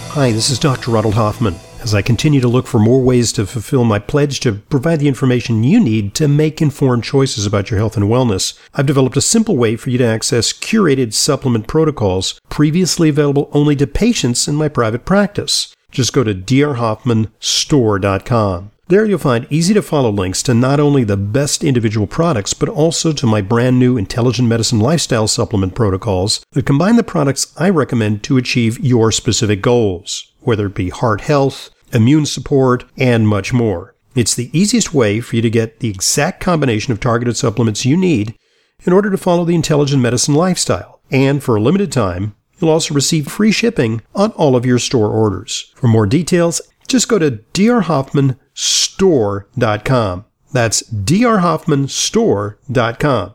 Hi, this is Dr. Ronald Hoffman. As I continue to look for more ways to fulfill my pledge to provide the information you need to make informed choices about your health and wellness, I've developed a simple way for you to access curated supplement protocols previously available only to patients in my private practice. Just go to drhoffmanstore.com. There you'll find easy-to-follow links to not only the best individual products, but also to my brand new Intelligent Medicine Lifestyle Supplement protocols that combine the products I recommend to achieve your specific goals, whether it be heart health, immune support, and much more. It's the easiest way for you to get the exact combination of targeted supplements you need in order to follow the Intelligent Medicine lifestyle. And for a limited time, you'll also receive free shipping on all of your store orders. For more details, just go to drhoffmanstore.com. That's drhoffmanstore.com.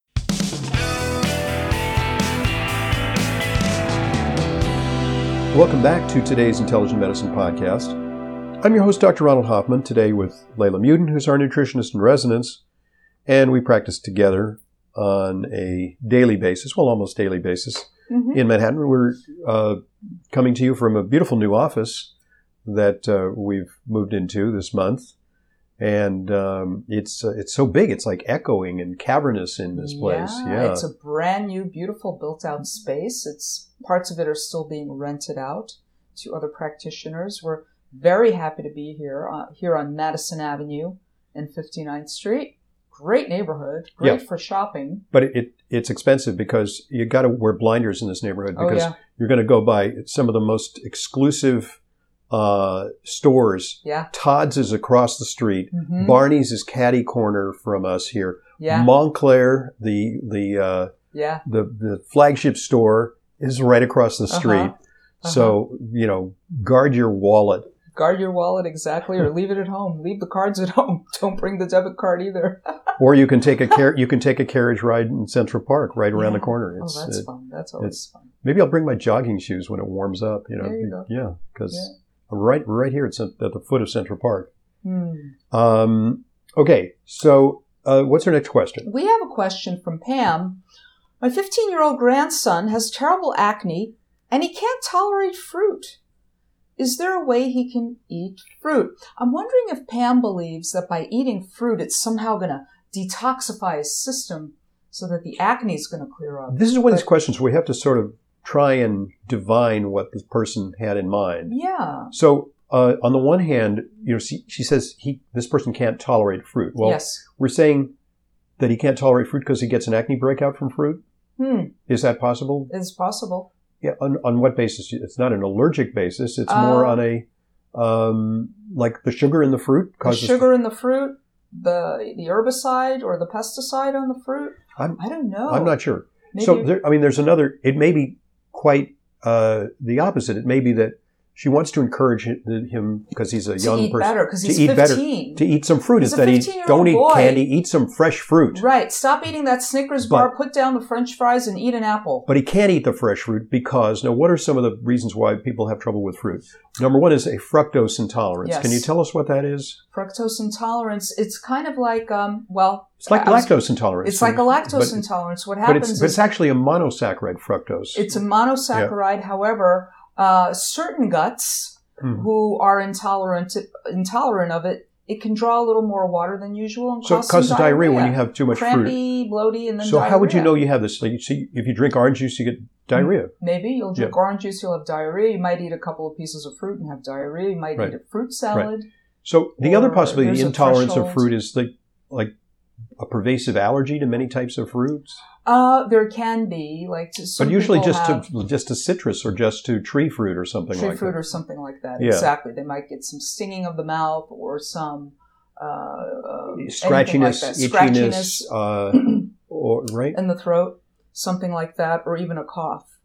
Welcome back to today's Intelligent Medicine Podcast. I'm your host, Dr. Ronald Hoffman, today with Layla Muden, who's our nutritionist in residence, and we practice together on a daily basis, well, almost daily basis, in Manhattan. We're coming to you from a beautiful new office that we've moved into this month, and it's so big, it's like echoing and cavernous in this place. Yeah, it's a brand new, beautiful, built-out space. Parts of it are still being rented out to other practitioners. We're very happy to be here on Madison Avenue and 59th Street. Great neighborhood, great for shopping. But it's expensive because you got to wear blinders in this neighborhood because you're going to go by some of the most exclusive stores. Yeah. Todd's is across the street. Barney's is catty corner from us here. Montclair, the flagship store, is right across the street. So, guard your wallet. Guard your wallet, exactly, or leave it at home. Leave the cards at home. Don't bring the debit card either. Or you can take a carriage ride in Central Park right around the corner. That's fun. That's always fun. Maybe I'll bring my jogging shoes when it warms up. There you go. Yeah, because right here it's at the foot of Central Park. Okay, so what's our next question? We have a question from Pam. My 15-year-old grandson has terrible acne, and he can't tolerate fruit. Is there a way he can eat fruit? I'm wondering if Pam believes that by eating fruit, it's somehow going to detoxify his system so that the acne is going to clear up. This is one of these questions where we have to sort of try and divine what this person had in mind. Yeah. So on the one hand, she says this person can't tolerate fruit. Well, we're saying that he can't tolerate fruit because he gets an acne breakout from fruit? Is that possible? It's possible. Yeah, on what basis? It's not an allergic basis. It's more on a, like the sugar in the fruit causes... The sugar in the fruit, the herbicide or the pesticide on the fruit? I don't know. I'm not sure. Maybe. So, there's another... It may be quite the opposite. It may be that she wants to encourage him because he's a young person. Better, because he's 15. To eat some fruit instead. Don't eat candy, eat some fresh fruit. Right. Stop eating that Snickers bar, put down the French fries, and eat an apple. But he can't eat the fresh fruit because, now what are some of the reasons why people have trouble with fruit? Number one is a fructose intolerance. Yes. Can you tell us what that is? Fructose intolerance, it's kind of like, it's like lactose intolerance. It's like a lactose intolerance. What happens but it's actually a monosaccharide, fructose. It's a monosaccharide, however... certain guts who are intolerant of it, it can draw a little more water than usual and so it causes diarrhea when you have too much Crampy, bloaty, and then so diarrhea. How would you know you have this? Like, if you drink orange juice, you get diarrhea. Maybe you'll drink orange juice, you'll have diarrhea. You might eat a couple of pieces of fruit and have diarrhea. You might eat a fruit salad. Right. So the other possibility, the intolerance of fruit, is like a pervasive allergy to many types of fruits. There can be, but usually just to citrus or just to tree fruit or something like that. Tree fruit or something like that. Yeah. Exactly. They might get some stinging of the mouth or some scratchiness, itchiness, or right in the throat, something like that, or even a cough.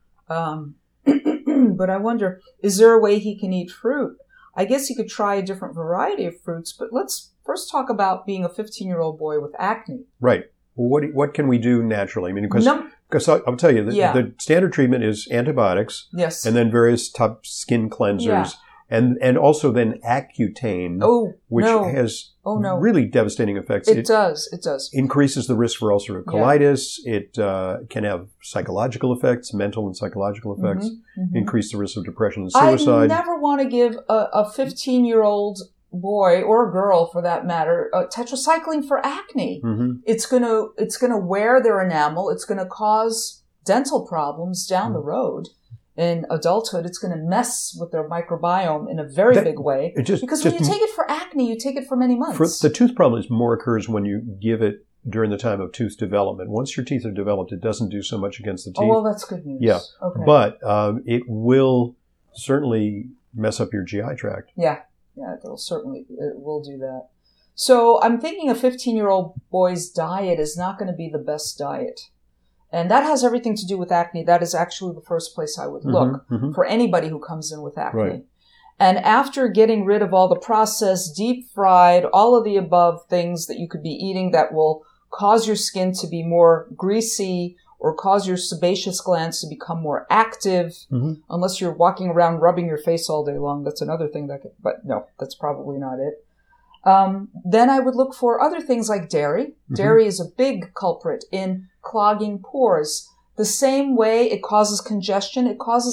But I wonder, is there a way he can eat fruit? I guess he could try a different variety of fruits, but let's first talk about being a 15-year-old boy with acne. Right. Well, what can we do naturally? I mean, because I'll tell you, the standard treatment is antibiotics. Yes. And then various top skin cleansers. Yeah. And also then Accutane, which has really devastating effects. It does. Increases the risk for ulcerative colitis. It can have psychological effects, mental and psychological effects. Increase the risk of depression and suicide. I never want to give a 15-year-old boy or a girl, for that matter, tetracycline for acne. It's gonna wear their enamel. It's gonna cause dental problems down the road. In adulthood, it's going to mess with their microbiome in a very big way. Because when you take it for acne, you take it for many months. The tooth problem more occurs when you give it during the time of tooth development. Once your teeth are developed, it doesn't do so much against the teeth. Oh, well, that's good news. Yeah. Okay. But it will certainly mess up your GI tract. Yeah, it will do that. So I'm thinking a 15-year-old boy's diet is not going to be the best diet. And that has everything to do with acne. That is actually the first place I would look for anybody who comes in with acne. Right. And after getting rid of all the processed, deep fried, all of the above things that you could be eating that will cause your skin to be more greasy or cause your sebaceous glands to become more active, unless you're walking around rubbing your face all day long. That's another thing but no, that's probably not it. Then I would look for other things like dairy. Dairy is a big culprit in clogging pores. The same way it causes congestion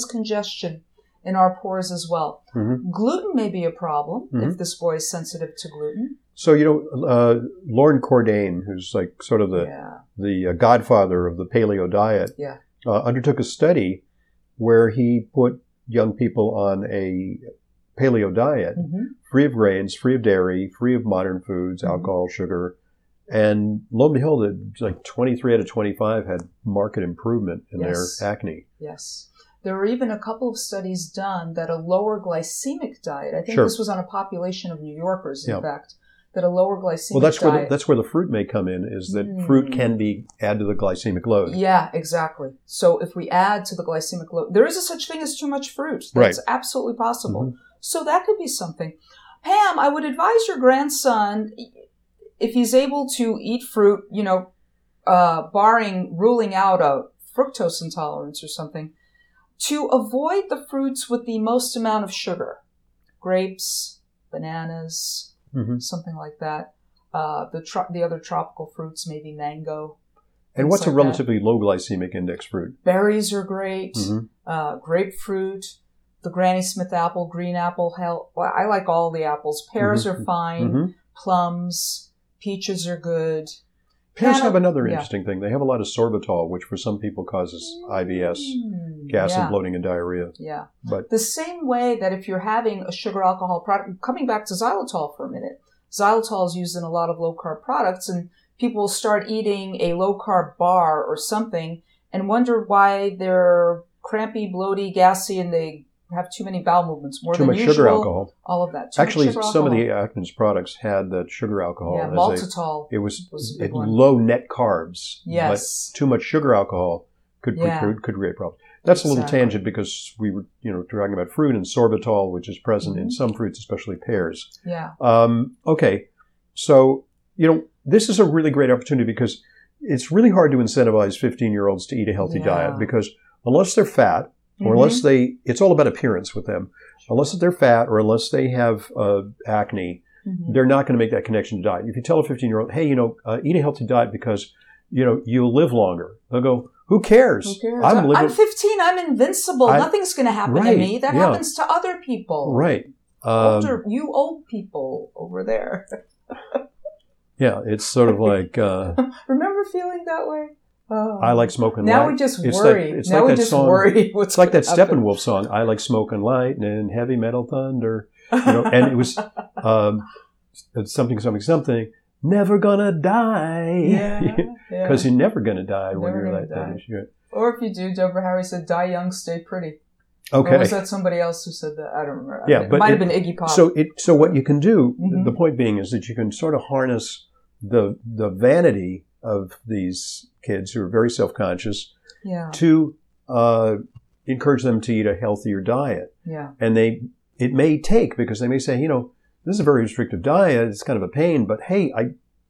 in our pores as well. Gluten may be a problem if this boy is sensitive to gluten. So, Loren Cordain, who's like sort of the godfather of the paleo diet, undertook a study where he put young people on a paleo diet, free of grains, free of dairy, free of modern foods, alcohol, sugar. And lo and behold, like 23 out of 25 had marked improvement in their acne. Yes. There were even a couple of studies done that a lower glycemic diet, I think this was on a population of New Yorkers, in fact, that a lower glycemic diet. That's where the fruit may come in, is that fruit can add to the glycemic load. Yeah, exactly. So if we add to the glycemic load, there is a such thing as too much fruit. That's absolutely possible. So that could be something. Pam, I would advise your grandson, if he's able to eat fruit, ruling out a fructose intolerance or something, to avoid the fruits with the most amount of sugar. Grapes, bananas, something like that. The other tropical fruits, maybe mango. And what's a relatively low glycemic index fruit? Berries are great. Grapefruit, the Granny Smith apple, green apple. I like all the apples. Pears are fine. Plums, peaches are good. Pears have another interesting thing. They have a lot of sorbitol, which for some people causes IBS, gas and bloating and diarrhea. Yeah. But the same way that if you're having a sugar alcohol product, coming back to xylitol for a minute, xylitol is used in a lot of low-carb products, and people will start eating a low-carb bar or something and wonder why they're crampy, bloaty, gassy, and they have too many bowel movements, too much sugar alcohol. All of that. Actually, some of the Atkins products had that sugar alcohol. Yeah, maltitol. It was low net carbs. Yes. But too much sugar alcohol could create problems. That's a little tangent because we were, talking about fruit and sorbitol, which is present in some fruits, especially pears. Yeah. Okay. So, this is a really great opportunity because it's really hard to incentivize 15-year-olds to eat a healthy diet because unless they're fat, or unless it's all about appearance with them. Unless they're fat or unless they have acne, they're not going to make that connection to diet. If you tell a 15-year-old, hey, eat a healthy diet because, you'll live longer. They'll go, who cares? Who cares? I'm 15. I'm invincible. Nothing's going to happen to me. That happens to other people. Right. You old people over there. Yeah, it's sort of like... Remember feeling that way? Oh. I like smoking light. Now we just worry. Worry. It's like that Steppenwolf song. I like smoking light and heavy metal thunder. And it was something. Never gonna die. Because you're never gonna die when you're like that. Or if you do, Deborah Harry said, "Die young, stay pretty." Okay. Or was that somebody else who said that? I don't remember. Yeah, it might have been Iggy Pop. So what you can do, the point being is that you can sort of harness the vanity of these kids who are very self-conscious to encourage them to eat a healthier diet. Yeah. And it may take, because they may say, this is a very restrictive diet, it's kind of a pain, but hey,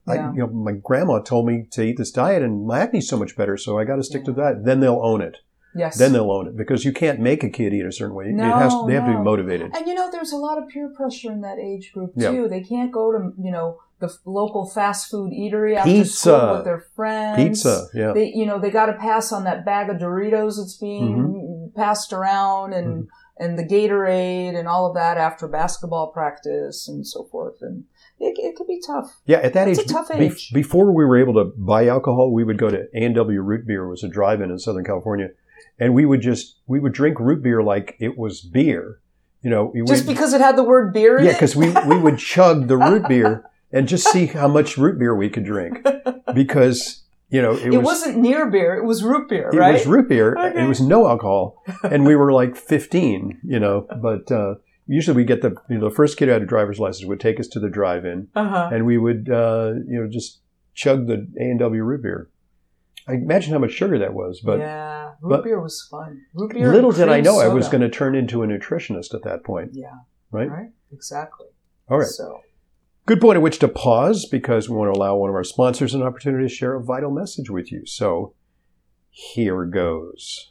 my grandma told me to eat this diet and my acne's so much better, so I got to stick to that. Then they'll own it. Yes. then they'll own it, because you can't make a kid eat a certain way. No, they have to be motivated. And there's a lot of peer pressure in that age group too. Yeah. They can't go to the local fast food eatery after school with their friends. Pizza, yeah. They got to pass on that bag of Doritos that's being passed around, and the Gatorade and all of that after basketball practice and so forth. And it could be tough. Yeah, at that age, it's a tough age. Before we were able to buy alcohol, we would go to A&W Root Beer. It was a drive-in in Southern California, and we would drink root beer like it was beer. Just because it had the word beer in it? Yeah, because we would chug the root beer and just see how much root beer we could drink, because it wasn't near beer; it was root beer, right? It was root beer. Okay. It was no alcohol, and we were like 15. But usually we get the first kid who had a driver's license would take us to the drive-in, and we would just chug the A&W root beer. I imagine how much sugar that was, but yeah, root beer was fun. Root beer. Little did I know soda. I was going to turn into a nutritionist at that point. Yeah. Right. Exactly. All right. So. Good point at which to pause, because we want to allow one of our sponsors an opportunity to share a vital message with you. So here goes.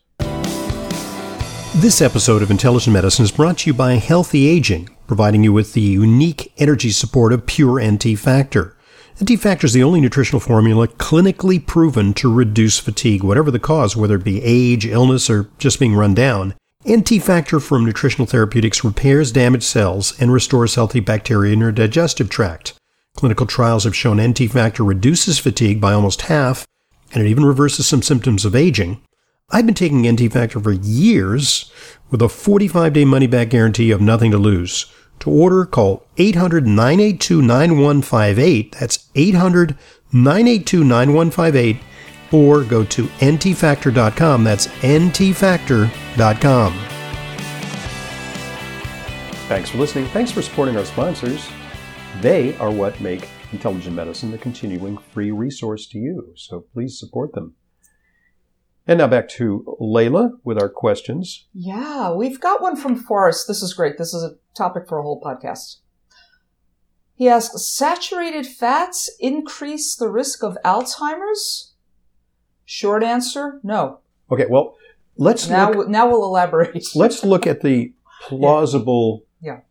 This episode of Intelligent Medicine is brought to you by Healthy Aging, providing you with the unique energy support of Pure NT Factor. NT Factor is the only nutritional formula clinically proven to reduce fatigue, whatever the cause, whether it be age, illness, or just being run down. NT Factor from Nutritional Therapeutics repairs damaged cells and restores healthy bacteria in your digestive tract. Clinical trials have shown NT Factor reduces fatigue by almost half, and it even reverses some symptoms of aging. I've been taking NT Factor for years with a 45-day money-back guarantee of nothing to lose. To order, call 800-982-9158. That's 800-982-9158. Or go to ntfactor.com. That's ntfactor.com. Thanks for listening. Thanks for supporting our sponsors. They are what make Intelligent Medicine the continuing free resource to you. So please support them. And now back to Layla with our questions. Yeah, we've got one from Forrest. This is great. This is a topic for a whole podcast. He asks, saturated fats increase the risk of Alzheimer's? Short answer, no. Okay, well, now we'll elaborate. Let's look at the plausible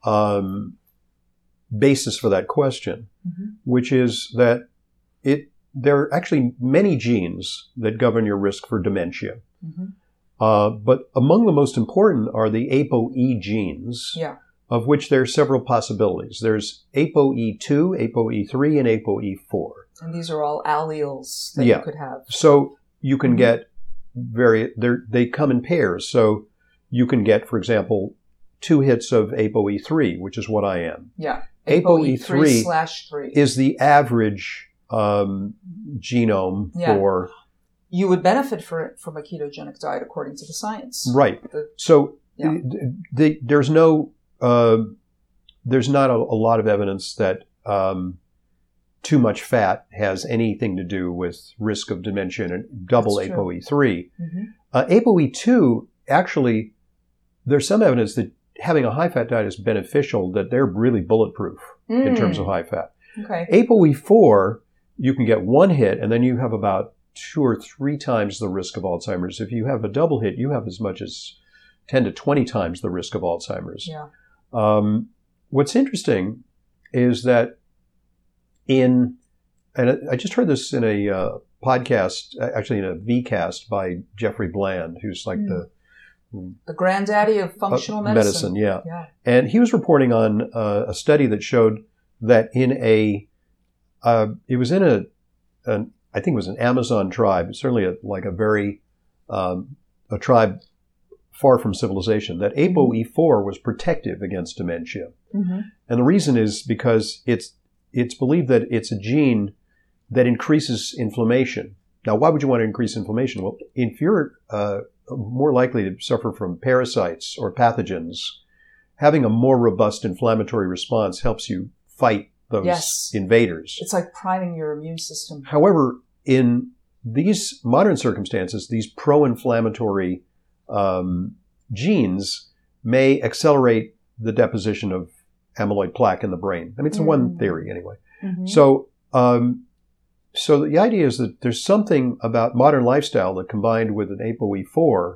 basis for that question, which is that there are actually many genes that govern your risk for dementia. But among the most important are the ApoE genes, of which there are several possibilities. There's ApoE2, ApoE3, and ApoE4. And these are all alleles that you could have. So you can get they come in pairs. So you can get, for example, 2 hits of ApoE3, which is what I am. Yeah. ApoE3 is the average genome for... You would benefit from a ketogenic diet according to the science. Right. There's not a lot of evidence that too much fat has anything to do with risk of dementia and double ApoE3. ApoE2, actually, there's some evidence that having a high-fat diet is beneficial, that they're really bulletproof in terms of high fat. Okay. ApoE4, you can get 1 hit, and then you have about 2 or 3 times the risk of Alzheimer's. If you have a double hit, you have as much as 10 to 20 times the risk of Alzheimer's. Yeah. What's interesting is that and I just heard this in a podcast, actually in a VCast by Jeffrey Bland, who's like the granddaddy of functional medicine. Yeah. And he was reporting on a study that showed that it was in I think it was an Amazon tribe, certainly a tribe far from civilization, that ApoE4 was protective against dementia. And the reason is because it's believed that it's a gene that increases inflammation. Now, why would you want to increase inflammation? Well, if you're more likely to suffer from parasites or pathogens, having a more robust inflammatory response helps you fight those invaders. It's like priming your immune system. However, in these modern circumstances, these pro-inflammatory genes may accelerate the deposition of amyloid plaque in the brain. I mean, it's one theory anyway. So the idea is that there's something about modern lifestyle that, combined with an ApoE4,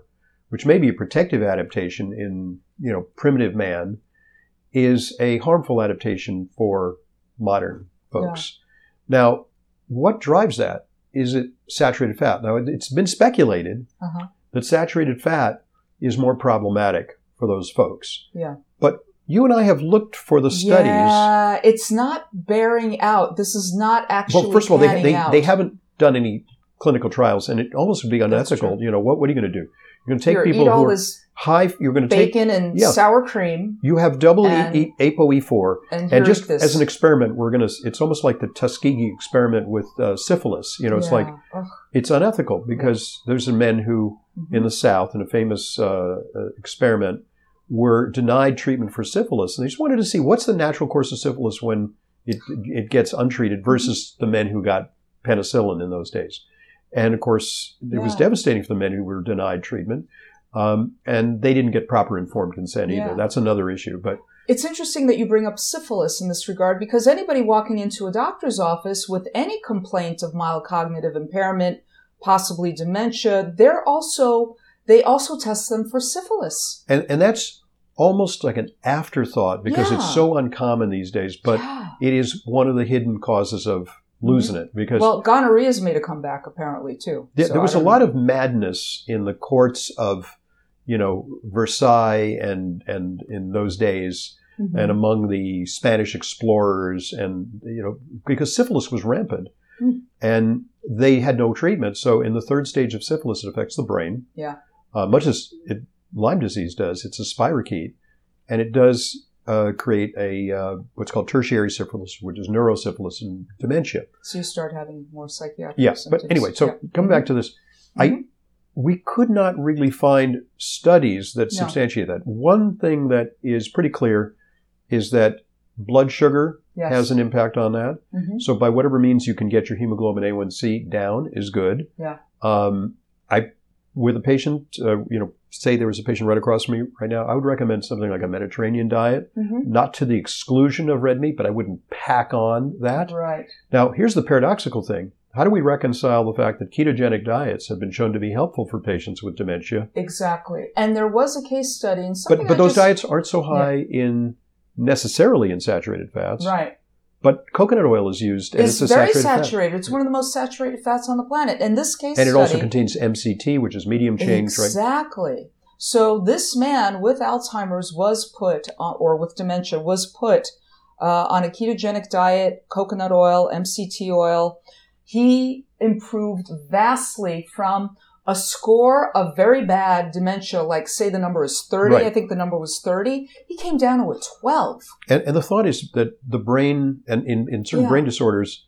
which may be a protective adaptation in, primitive man, is a harmful adaptation for modern folks. Yeah. Now, what drives that? Is it saturated fat? Now, it's been speculated that saturated fat is more problematic for those folks. Yeah. But you and I have looked for the studies. Yeah, it's not bearing out. This is not actually Well, first of all, they haven't done any clinical trials, and it almost would be unethical. What are you going to do? You're going to take people who are high. You're going to take bacon and sour cream. You have double ApoE4, and just as an experiment, it's almost like the Tuskegee experiment with syphilis. It's like it's unethical because there's some men who in the South, in a famous experiment, were denied treatment for syphilis, and they just wanted to see what's the natural course of syphilis when it gets untreated versus the men who got penicillin in those days. And of course, it was devastating for the men who were denied treatment, and they didn't get proper informed consent either. That's another issue. But it's interesting that you bring up syphilis in this regard, because anybody walking into a doctor's office with any complaint of mild cognitive impairment, possibly dementia, they also test them for syphilis. And that's almost like an afterthought because it's so uncommon these days, but it is one of the hidden causes of losing it. Because gonorrhea's made a comeback apparently too. There was a lot of madness in the courts of, Versailles and in those days, and among the Spanish explorers, and because syphilis was rampant, and they had no treatment. So in the third stage of syphilis, it affects the brain. Yeah. Much as Lyme disease does. It's a spirochete, and it does create a what's called tertiary syphilis, which is neurosyphilis and dementia. So you start having more psychiatric symptoms. But anyway, so coming back to this, we could not really find studies that substantiate that. One thing that is pretty clear is that blood sugar has an impact on that. So by whatever means you can get your hemoglobin A1C down is good. Yeah. With a patient, say there was a patient right across from me right now, I would recommend something like a Mediterranean diet, not to the exclusion of red meat, but I wouldn't pack on that. Right. Now, here's the paradoxical thing. How do we reconcile the fact that ketogenic diets have been shown to be helpful for patients with dementia? Exactly. And there was a case study in something But those diets aren't so high necessarily in saturated fats. Right. But coconut oil is used, and it's a very saturated fat. It's one of the most saturated fats on the planet. In this case and it also contains MCT, which is medium chain. Exactly. So this man with Alzheimer's was put, or with dementia, was put on a ketogenic diet, coconut oil, MCT oil. He improved vastly from a score of very bad dementia, like say the number is 30, I think the number was 30, he came down to a 12. And the thought is that the brain, and in certain brain disorders,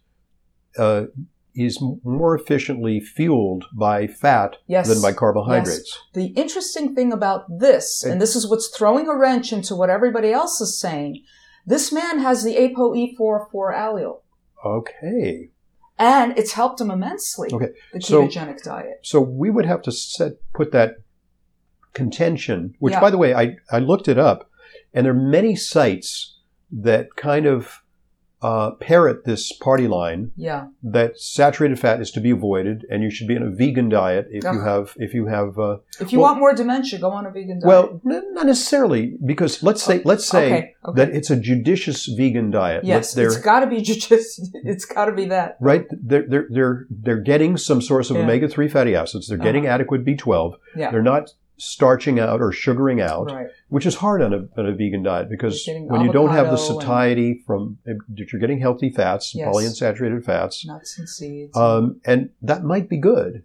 is more efficiently fueled by fat than by carbohydrates. Yes. The interesting thing about this, and this is what's throwing a wrench into what everybody else is saying, this man has the ApoE4 allele. Okay. And it's helped him immensely, the ketogenic diet. So we would have to put that contention, which, by the way, I looked it up, and there are many sites that kind of parrot this party line that saturated fat is to be avoided, and you should be on a vegan diet if you want more dementia, go on a vegan diet. Well, not necessarily, because let's say that it's a judicious vegan diet. Yes, it's got to be judicious. It's got to be that. Right? They're getting some source of omega-3 fatty acids. They're getting adequate B12. Yeah. They're not starching out or sugaring out, which is hard on a vegan diet, because when you don't have the satiety that you're getting healthy fats, polyunsaturated fats, nuts and seeds, and that might be good,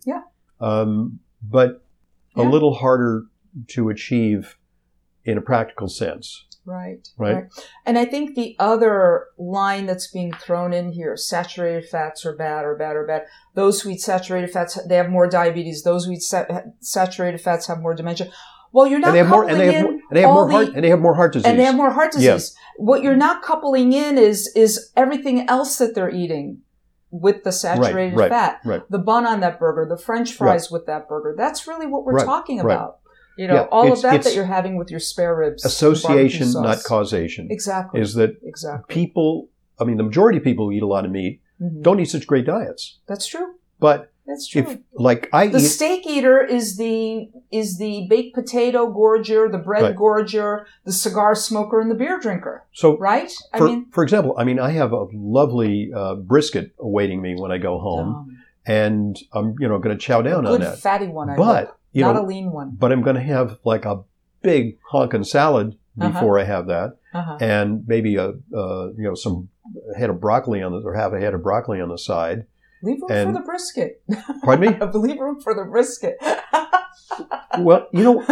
but a little harder to achieve in a practical sense. Right. And I think the other line that's being thrown in here, saturated fats are bad. Those who eat saturated fats, they have more diabetes. Those who eat saturated fats have more dementia. Well, you're not they have more heart disease. And they have more heart disease. Yes. What you're not coupling in is everything else that they're eating with the saturated fat. Right. The bun on that burger, the French fries with that burger. That's really what we're talking about. All of that you're having with your spare ribs. Association, not causation. Exactly. Is that people, the majority of people who eat a lot of meat don't eat such great diets. That's true. But That's true. If like I the eat, steak eater is the baked potato gorger, the bread Right. gorger, the cigar smoker, and the beer drinker. so Right? for example, I have a lovely brisket awaiting me when I go home, and I'm going to chow down a on good that. fatty one, I But hope. you Not know, a lean one. but I'm going to have like a big honkin' salad before I have that, and maybe some head of broccoli have a head of broccoli on the side. Leave room for the brisket. Pardon me? Leave room for the brisket. Well,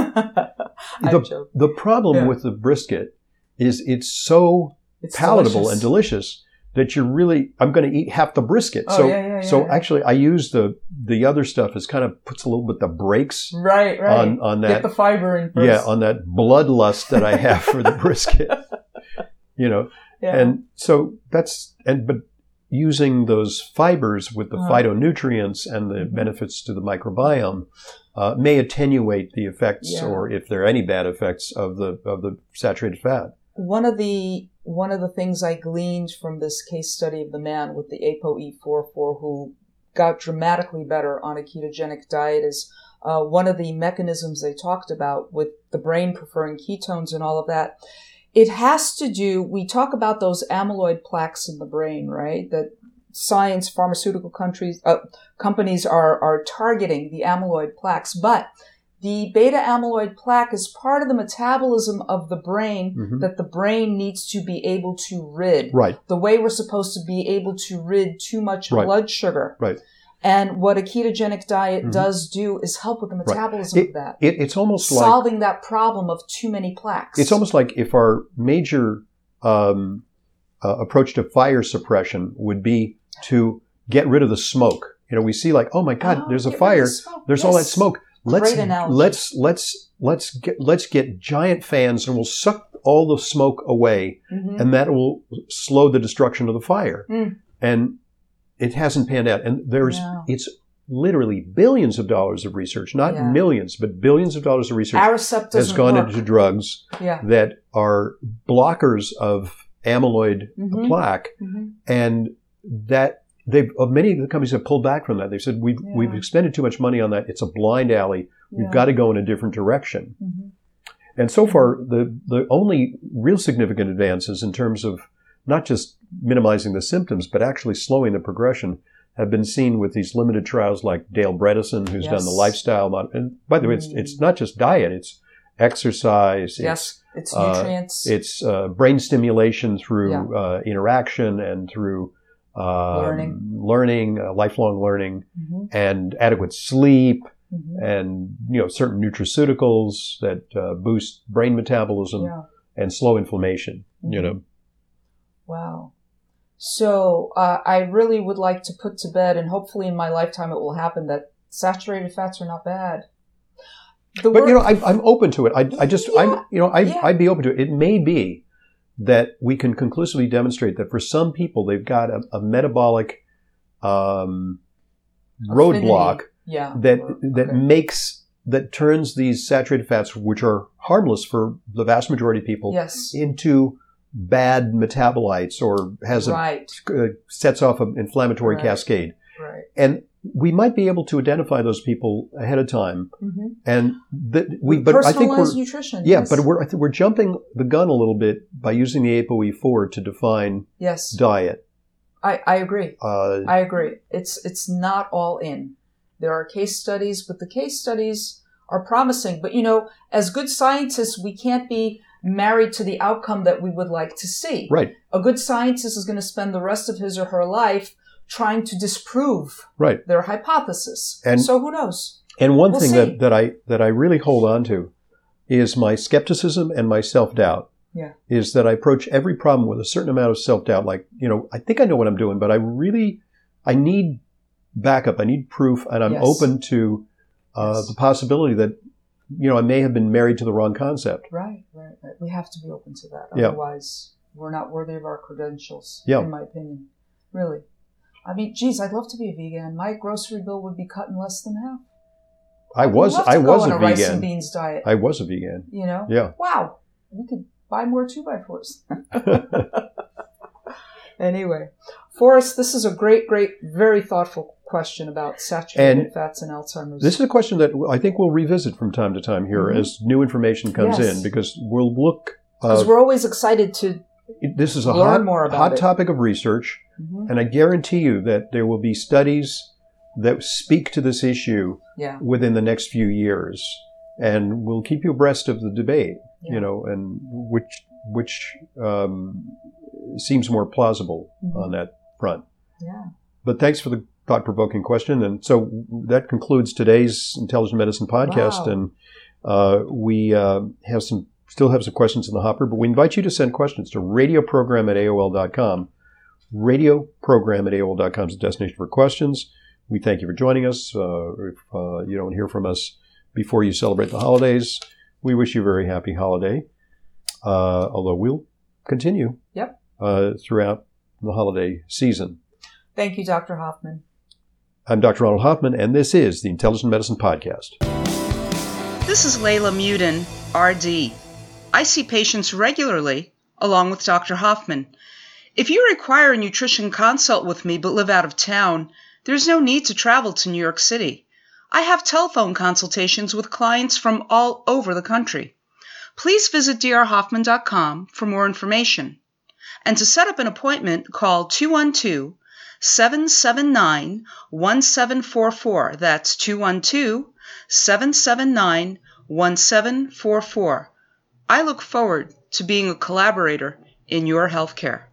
I'm joking. the problem with the brisket is it's so palatable delicious. and delicious that I'm going to eat half the brisket. So actually I use the other stuff as kind of puts a little bit the brakes right. on that. Get the fiber in first. Yeah, on that bloodlust that I have for the brisket. Yeah. And so but using those fibers with the phytonutrients and the benefits to the microbiome may attenuate the effects, or if there are any bad effects of the saturated fat. One of the things I gleaned from this case study of the man with the ApoE44 who got dramatically better on a ketogenic diet is one of the mechanisms they talked about with the brain preferring ketones and all of that. It has to do, we talk about those amyloid plaques in the brain, right? That pharmaceutical companies are targeting the amyloid plaques, but the beta amyloid plaque is part of the metabolism of the brain that the brain needs to be able to rid. Right. The way we're supposed to be able to rid too much blood sugar. Right. And what a ketogenic diet does do is help with the metabolism of that. It's almost solving that problem of too many plaques. It's almost like if our major approach to fire suppression would be to get rid of the smoke. We see like, oh my God, there's a fire. There's all that smoke. Great analogy. Let's get giant fans and we'll suck all the smoke away, and that will slow the destruction of the fire. And it hasn't panned out. And it's literally billions of dollars of research, not millions, but billions of dollors of research has gone into drugs that are blockers of amyloid plaque, and that many of the companies have pulled back from that. They've said we've expended too much money on that. It's a blind alley. We've got to go in a different direction. And so far, the only real significant advances in terms of not just minimizing the symptoms, but actually slowing the progression, have been seen with these limited trials like Dale Bredesen, who's done the lifestyle. And by the way, it's not just diet; it's exercise. It's nutrients. It's brain stimulation through interaction and through learning, lifelong learning, and adequate sleep, and certain nutraceuticals that boost brain metabolism and slow inflammation. Wow. So I really would like to put to bed, and hopefully in my lifetime it will happen, that saturated fats are not bad. I'm open to it. I'd be open to it. It may be that we can conclusively demonstrate that for some people they've got a metabolic roadblock that turns these saturated fats, which are harmless for the vast majority of people, into bad metabolites, or sets off an inflammatory cascade. Right. And we might be able to identify those people ahead of time, and but I think nutrition. Yeah, but I think we're jumping the gun a little bit by using the ApoE4 to define diet. I agree. I agree. It's not all in. There are case studies, but the case studies are promising. But as good scientists, we can't be married to the outcome that we would like to see. Right. A good scientist is going to spend the rest of his or her life trying to disprove their hypothesis. And so who knows? And one thing that I really hold on to is my skepticism and my self-doubt. Yeah. Is that I approach every problem with a certain amount of self-doubt. Like, I think I know what I'm doing, but I need backup. I need proof, and I'm open to the possibility that I may have been married to the wrong concept. Right. We have to be open to that. Otherwise, we're not worthy of our credentials, in my opinion. Really. I mean, geez, I'd love to be a vegan. My grocery bill would be cut in less than half. I was a vegan. Rice and beans diet. I was a vegan. Yeah. Wow. We could buy more 2x4s. Anyway, Forrest, this is a great, very thoughtful question about saturated fats and Alzheimer's. This is a question that I think we'll revisit from time to time here as new information comes in, because we'll look... Because we're always excited to this is a learn more about hot topic of research, and I guarantee you that there will be studies that speak to this issue within the next few years, and we'll keep you abreast of the debate, and which seems more plausible on that front. Yeah. But thanks for the thought-provoking question. And so that concludes today's Intelligent Medicine podcast. Wow. And we still have some questions in the hopper, but we invite you to send questions to radioprogram@aol.com. Radioprogram@aol.com is the destination for questions. We thank you for joining us. If you don't hear from us before you celebrate the holidays, we wish you a very happy holiday. Although we'll continue throughout the holiday season. Thank you, Dr. Hoffman. I'm Dr. Ronald Hoffman, and this is the Intelligent Medicine Podcast. This is Layla Muden, RD. I see patients regularly, along with Dr. Hoffman. If you require a nutrition consult with me but live out of town, there's no need to travel to New York City. I have telephone consultations with clients from all over the country. Please visit drhoffman.com for more information. And to set up an appointment, call 212-779-1744. That's 212-779-1744. I look forward to being a collaborator in your healthcare.